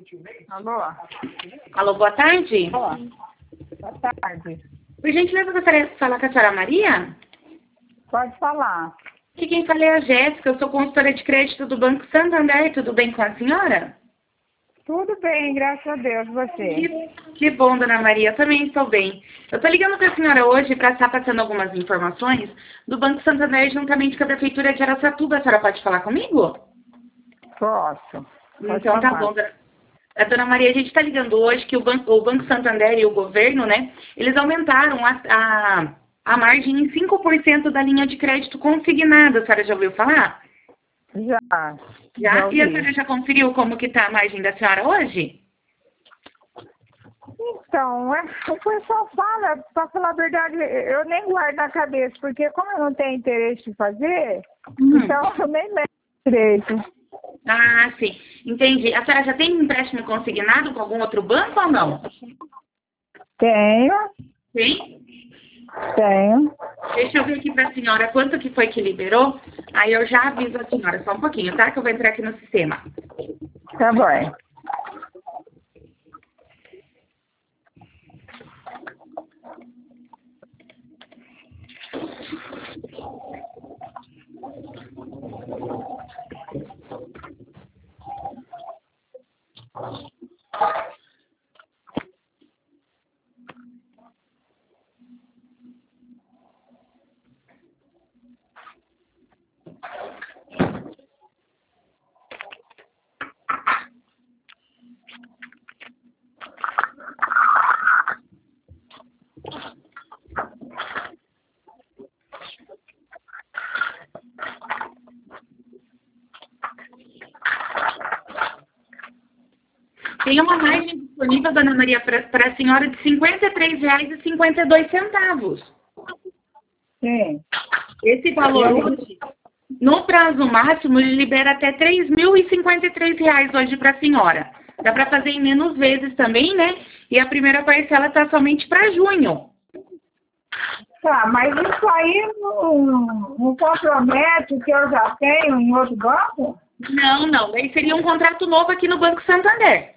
Alô? Alô, boa tarde. Alô? Boa tarde. Por gentileza, eu gostaria de falar com a senhora Maria? Pode falar. Aqui quem fala é a Jéssica, eu sou consultora de crédito do Banco Santander, tudo bem com a senhora? Tudo bem, graças a Deus, você. Que bom, dona Maria, eu também estou bem. Eu estou ligando para a senhora hoje para estar passando algumas informações do Banco Santander juntamente com a Prefeitura de Araçatuba. A senhora pode falar comigo? Posso. Pode Então tá falar. bom, dona Maria, a gente está ligando hoje que o Banco Santander e o governo, né, eles aumentaram a margem em 5% da linha de crédito consignada. A senhora já ouviu falar? Já. Já? E a ouvi. senhora já conferiu como que está a margem da senhora hoje? Então, o pessoal fala, para falar a verdade, eu nem guardo na cabeça, porque como eu não tenho interesse em fazer, então eu nem lembro direito. Ah, sim. Entendi. A senhora já tem empréstimo consignado com algum outro banco ou não? Tenho, Sim? tenho. Deixa eu ver aqui para a senhora quanto que foi que liberou. Aí eu já aviso a senhora, só um pouquinho, tá? Que eu vou entrar aqui no sistema. Tá bom. Tem uma margem disponível, dona Maria, para a senhora de R$ 53,52. Sim. Esse valor hoje, no prazo máximo, ele libera até R$ 3.053 hoje para a senhora. Dá para fazer em menos vezes também, né? E a primeira parcela está somente para junho. Tá, mas isso aí não compromete o que eu já tenho em outro banco? Não. Daí seria um contrato novo aqui no Banco Santander.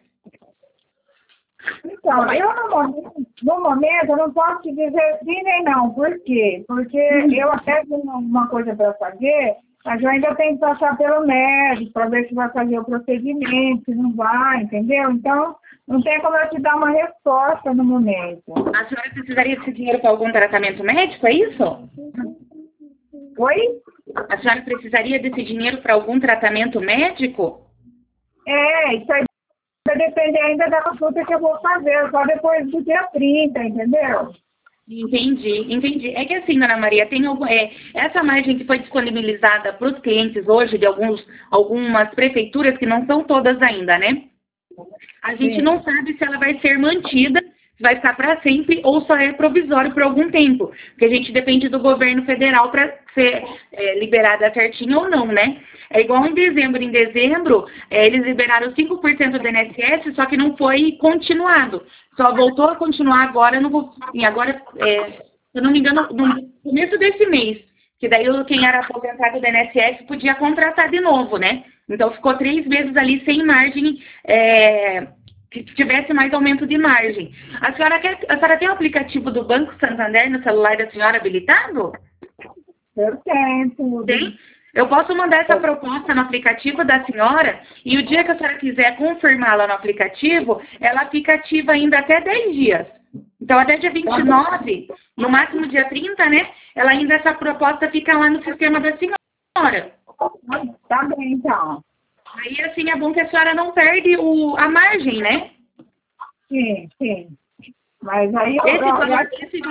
Então, eu no momento eu não posso te dizer sim nem não. Por quê? Porque eu até tenho uma coisa para fazer, mas eu ainda tenho que passar pelo médico para ver se vai fazer o procedimento, se não vai, entendeu? Então, não tem como eu te dar uma resposta no momento. A senhora precisaria desse dinheiro para algum tratamento médico, é isso? Oi? A senhora precisaria desse dinheiro para algum tratamento médico? Isso aí vai depender ainda da consulta que eu vou fazer, só depois do dia 30, entendeu? Entendi. É que assim, dona Maria, tem essa margem que foi disponibilizada para os clientes hoje de algumas prefeituras, que não são todas ainda, né? A gente Sim. não sabe se ela vai ser mantida, se vai ficar para sempre ou só é provisório por algum tempo, porque a gente depende do governo federal para ser liberada certinho ou não, né? É igual em dezembro. Em dezembro, eles liberaram 5% do INSS, só que não foi continuado. Só voltou a continuar agora, se eu não me engano, no começo desse mês. Que daí quem era aposentado do INSS podia contratar de novo, né? Então ficou 3 meses ali sem margem, que tivesse mais aumento de margem. A senhora tem o aplicativo do Banco Santander no celular da senhora habilitado? Eu tenho tudo. Tem? Eu posso mandar essa proposta no aplicativo da senhora e o dia que a senhora quiser confirmá-la no aplicativo, ela fica ativa ainda até 10 dias. Então, até dia 29, no máximo dia 30, né? Essa proposta fica lá no sistema da senhora. Tá bem, então. Aí, assim, é bom que a senhora não perde a margem, né? Sim. Mas aí Esse valor,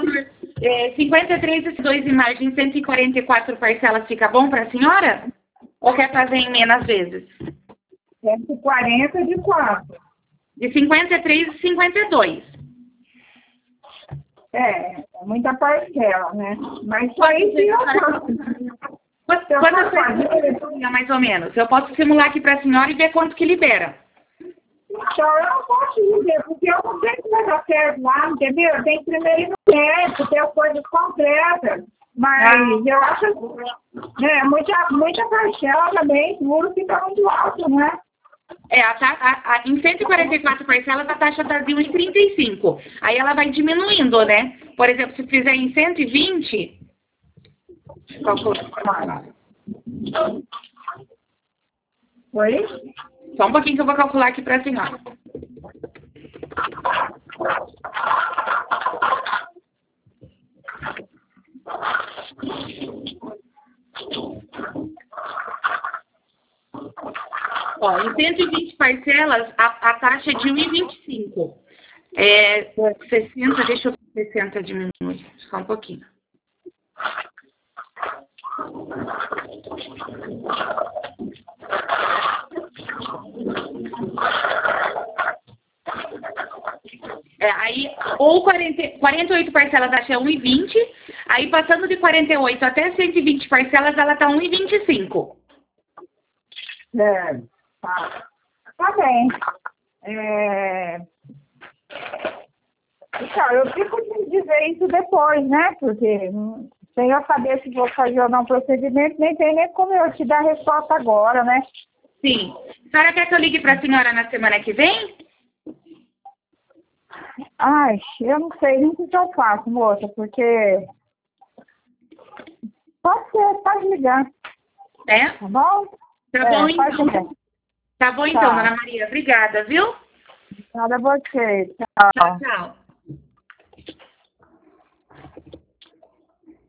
53,2 e margem, 144 parcelas, fica bom para a senhora? Ou quer fazer em menos vezes? 140 de quanto? De 53 e 52. É muita parcela, né? Mas isso aí sim eu faço. Quantas parcelas, mais ou menos? Eu posso simular aqui para a senhora e ver quanto que libera. Então, eu não posso dizer, porque eu não sei se vai dar certo lá, entendeu? Tem que primeiro ir no médico, ter as coisas completas. Mas eu acho muita parcela também, juro que fica muito alto, né? Em 144 parcelas, a taxa está de 1,35. Aí ela vai diminuindo, né? Por exemplo, se fizer em 120... Calcular. Oi? Só um pouquinho que eu vou calcular aqui para a senhora. Ó, em 120 parcelas, a taxa é de 1,25. 60, deixa eu ver 60 diminuir. Só um pouquinho. Aí, ou 48 parcelas, a taxa é 1,20. Aí, passando de 48 até 120 parcelas, ela está 1,25. Tá bem. Então, eu fico de dizer isso depois, né? Porque sem eu saber se vou fazer ou não procedimento, nem tem nem como eu te dar a resposta agora, né? Sim. A senhora quer que eu ligue para a senhora na semana que vem? Ai, eu não sei nem o que eu faço, moça, porque... Pode ligar. É? Tá bom? Tá bom, então. Pode ligar. Tá bom, então, Dona Maria. Obrigada, viu? Nada a você. Tchau. Tchau.